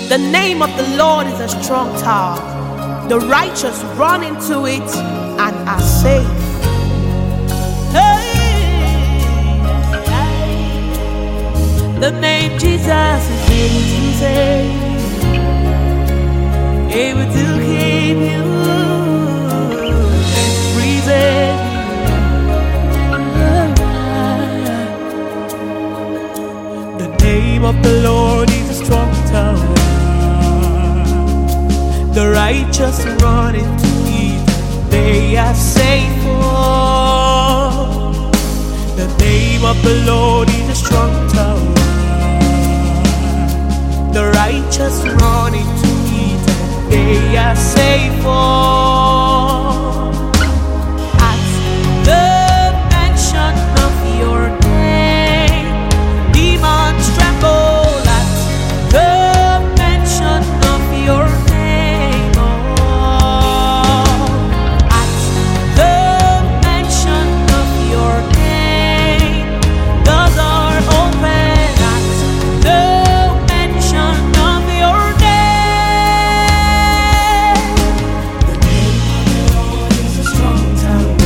The name of the Lord is a strong tower. The righteous run into it and are safe. The name Jesus is able to save, able to keep you and preserve you. The name of the Lord is a strong tower. The righteous run into it, they are safe. The name of the Lord is a strong tower. The righteous run into it, they are safe. At the mention of your name, demons tremble. At the mention of your name, at the mention of your name, doors are open. At the mention of your name, the name of the Lord is a strong tower.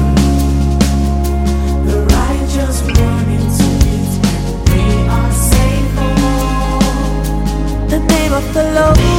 The righteous run into it, they are safe. The name of the Lord.